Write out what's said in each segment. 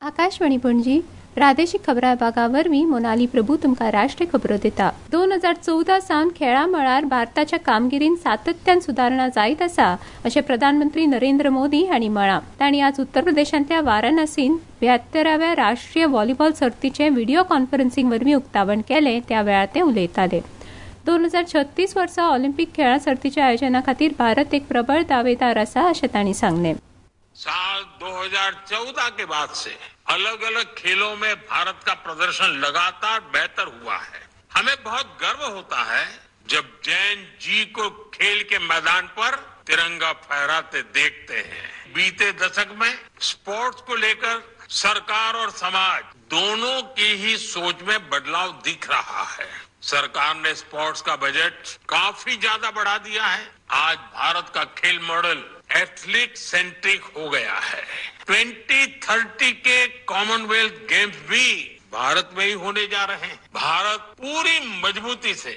आकाशवाणी पणजी प्रादेशीक खबरां विभागावरवीं मोनाली प्रभू तुमकां राष्ट्रीय खबरो दिता। 2014 सावन खेळां मळार भारताच्या कामगिरीन सातत्यान सुदारणा जायत आसा अशें प्रधानमंत्री नरेंद्र मोदी हांणी म्हळां। तांणी आज उत्तर प्रदेशांतल्या वाराणसीन 72व्या राष्ट्रीय व्हॉलीबॉल सर्तीचें व्हिडिओ कॉन्फरन्सिंग वरवीं उक्तावण केलें त्या वेळार ते उलयताले। 2036 वर्सा ऑलिंपिक खेळां सर्तीच्या आयोजना खातीर भारत एक प्रबळ दावेदार आसा अशें तांणी सांगलें। साल 2014 के बाद से अलग अलग खेलों में भारत का प्रदर्शन लगातार बेहतर हुआ है। हमें बहुत गर्व होता है जब जैन जी को खेल के मैदान पर तिरंगा फहराते देखते हैं। बीते दशक में स्पोर्ट्स को लेकर सरकार और समाज दोनों की ही सोच में बदलाव दिख रहा है। सरकार ने स्पोर्ट्स का बजट काफी ज्यादा बढ़ा दिया है। आज भारत का खेल मॉडल एथलीट सेंट्रिक हो गया है। 2030 के कॉमनवेल्थ गेम्स भी भारत में ही होने जा रहे हैं। भारत पूरी मजबूती से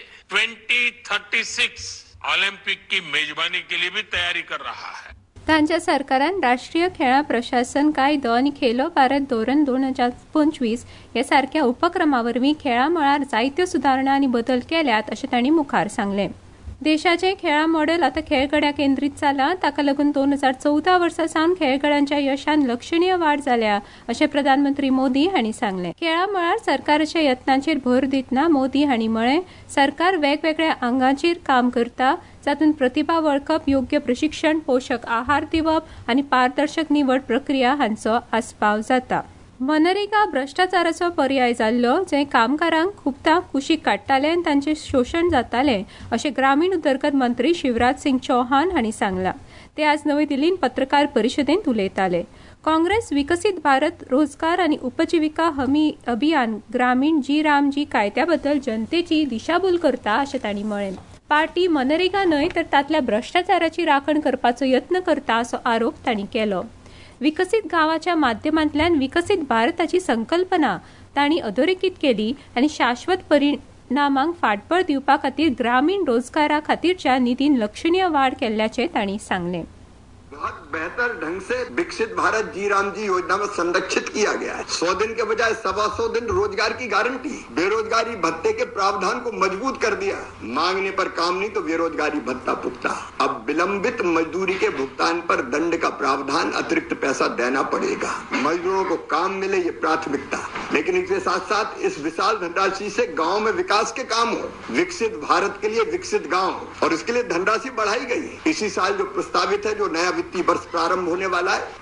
2036 ओलंपिक की मेजबानी के लिए भी तैयारी कर रहा है। तांच्या सरकारान राष्ट्रीय खेळां प्रशासन कायदो आनी खेलो भारत धोरण 2025 ह्या सारख्या उपक्रमावरवीं खेळां मळार जायत्यो सुदारणा आनी बदल केल्यात अशें तांणी मुखार सांगलें। देशाचें खेळां मॉडेल आतां खेळगड्या केंद्रीत जालां, ताका लागून 2014 वर्सा सावन खेळगड्यांच्या यशान लक्षणीय वाड जाल्या अशें प्रधानमंत्री मोदी हांणी सांगलें। खेळां मळार सरकाराच्या यत्नांचेर भर दितना मोदी हांणी म्हळें, सरकार वेगवेगळ्या आंगांचेर काम करता, जातूंत प्रतिभा वळखप, योग्य प्रशिक्षण, पोषक आहार दिवप आनी पारदर्शक निवड प्रक्रिया हांचो आस्पाव जाता। मनरेगा भ्रष्टाचाराचो पर्याय जाल्लो, जंय कामगारांक खुबदां कुशीक काडटाले आनी तांचें शोशण जातालें अशें ग्रामीण उदरगत मंत्री शिवराज सिंग चौहान हांणी सांगलां। ते आज नवी दिल्लींत पत्रकार परिशदेंत उलयताले। काँग्रेस विकसीत भारत रोजगार आनी उपजिविका हमी अभियान ग्रामीण जी रामजी कायद्या बद्दल जनतेची दिशाभूल करता अशें तांणी म्हळें। पार्टी मनरेगा न्हय तर तांतल्या भ्रष्टाचाराची राखण करपाचो यत्न करता असो आरोप तांणी केलो। विकसीत गांवाच्या माध्यमांतल्यान विकसीत भारताची संकल्पना तांणी अधोरेखीत केली आनी शाश्वत परिणामांक फाटबळ दिवपा खातीर ग्रामीण रोजगारा खातीरच्या निधीन लक्षणीय वाड केल्ल्याचें तांणी सांगलें। बहुत बेहतर ढंग से विकसित भारत जी राम जी योजना में संरक्षित किया गया है। 100 दिन के बजाय 125 दिन रोजगार की गारंटी, बेरोजगारी भत्ते के प्रावधान को मजबूत कर दिया। मांगने पर काम नहीं तो बेरोजगारी भत्ता पुख्ता। अब विलंबित मजदूरी के भुगतान पर दंड का प्रावधान, अतिरिक्त पैसा देना पड़ेगा। मजदूरों को काम मिले ये प्राथमिकता, लेकिन इसके साथ साथ इस विशाल धनराशि से गाँव में विकास के काम हो। विकसित भारत के लिए विकसित गाँव, और इसके लिए धनराशि बढ़ाई गई। इसी साल जो प्रस्तावित है, जो नया वित्तीय वर्ष प्रारंभ होने वाला है,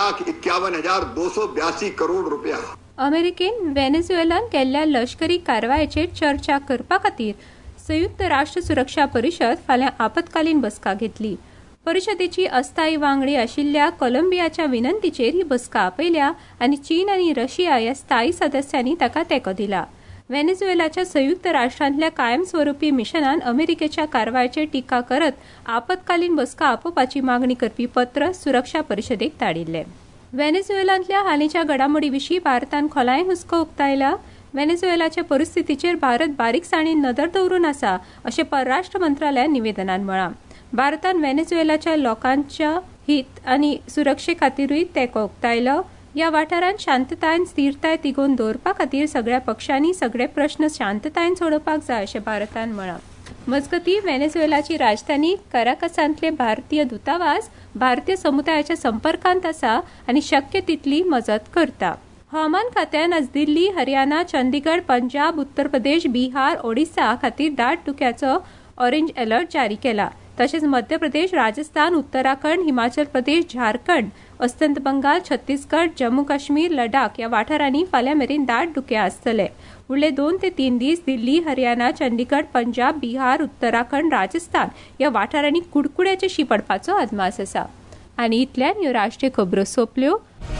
1,51,282 करोड़ रुपया। अमेरिकेन व्हेनेझुएलान केल्ल्या लष्करी कारवायेचेर चर्चा करपा खातीर संयुक्त राष्ट्र सुरक्षा परिशद फाल्यां आपतकालीन बसका घेतली। परिशदेची अस्थायी वांगडी आशिल्ल्या कोलंबियाच्या विनंतीचेर ही बसका आपयल्या आनी चीन आनी रशिया ह्या स्थायी सदस्यांनी ताका तेंको दिला। व्हेनेझुएलाच्या संयुक्त राष्ट्रांतल्या कायमस्वरुपी मिशनान अमेरिकेच्या कारवायेचेर टिका करत आपतकालीन बसका आपोवपाची मागणी करपी पत्र सुरक्षा परिशदेक धाडिल्लें। व्हेनेझुएलांतल्या हालींच्या घडामोडी विशीं भारतान खोलाय हुस्को उक्तायला। व्हेनेझुएलाचे परिस्थितीचेर भारत बारीकसाणीन नदर दवरून आसा अशें परराष्ट्र मंत्रालयान निवेदनात म्हळां। भारतान व्हेनेझुएलाच्या लोकांच्या हित आनी सुरक्षे खातीरूय तेंको उक्तायलो। ह्या वाठारांत शांतताय आनी स्थिरताय तिगोवन दवरपा खातीर सगळ्या पक्षांनी सगळे प्रश्न शांततायेन सोडोवपाक जाय अशें भारतान म्हळां। मजगतीं व्हेनेझुएलाची राजधानी काराकासांतले भारतीय दूतावास भारतीय समुदायाच्या संपर्कांत आसा आनी शक्य तितली मजत करता। हवामान खात्यान आज दिल्ली, हरियाणा, चंदीगड, पंजाब, उत्तर प्रदेश, बिहार, ओडिशा खातीर दाट धुक्याचो ऑरेंज अलर्ट जारी केला। तशेंच मध्य प्रदेश, राजस्थान, उत्तराखंड, हिमाचल प्रदेश, झारखंड, अस्तंत बंगाल, छत्तीसगड, जम्मू काश्मीर, लडाख ह्या वाठारांनी फाल्यां मेरेन दाट धुकें आसतलें। फुडले 2 ते 3 दीस दिल्ली, हरियाणा, चंदीगड, पंजाब, बिहार, उत्तराखंड, राजस्थान ह्या वाठारांनी कुडकुड्याचे शीं पडपाचो अदमास आसा। आनी इतल्यान ह्यो राष्ट्रीय खबरो सोंपल्यो।